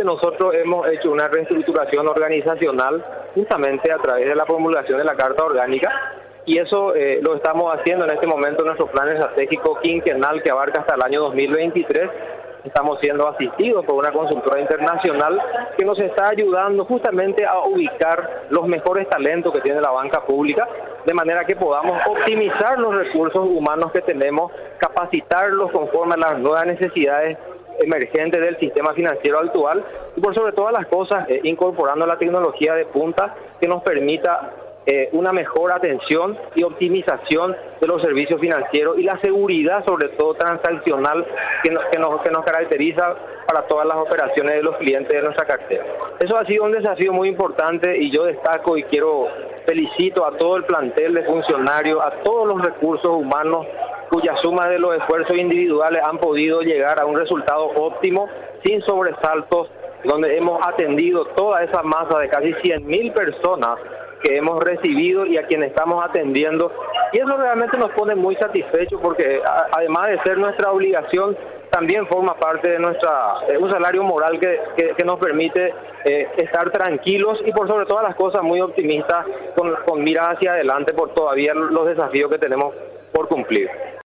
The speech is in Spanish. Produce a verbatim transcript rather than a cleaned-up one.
Realmente nosotros hemos hecho una reestructuración organizacional justamente a través de la promulgación de la Carta Orgánica, y eso eh, lo estamos haciendo en este momento en nuestro plan estratégico quinquenal que abarca hasta el año dos mil veintitrés. Estamos siendo asistidos por una consultora internacional que nos está ayudando justamente a ubicar los mejores talentos que tiene la banca pública, de manera que podamos optimizar los recursos humanos que tenemos, capacitarlos conforme a las nuevas necesidades emergentes del sistema financiero actual y por sobre todas las cosas eh, incorporando la tecnología de punta que nos permita eh, una mejor atención y optimización de los servicios financieros y la seguridad sobre todo transaccional que nos, que nos, que nos caracteriza para todas las operaciones de los clientes de nuestra cartera. Eso ha sido un desafío muy importante y yo destaco y quiero felicito a todo el plantel de funcionarios, a todos los recursos humanos cuya suma de los esfuerzos individuales han podido llegar a un resultado óptimo, sin sobresaltos, donde hemos atendido toda esa masa de casi cien mil personas que hemos recibido y a quienes estamos atendiendo. Y eso realmente nos pone muy satisfechos porque a, además de ser nuestra obligación, también forma parte de nuestra de un salario moral que, que, que nos permite eh, estar tranquilos y por sobre todas las cosas muy optimistas con, con miras hacia adelante por todavía los desafíos que tenemos por cumplir.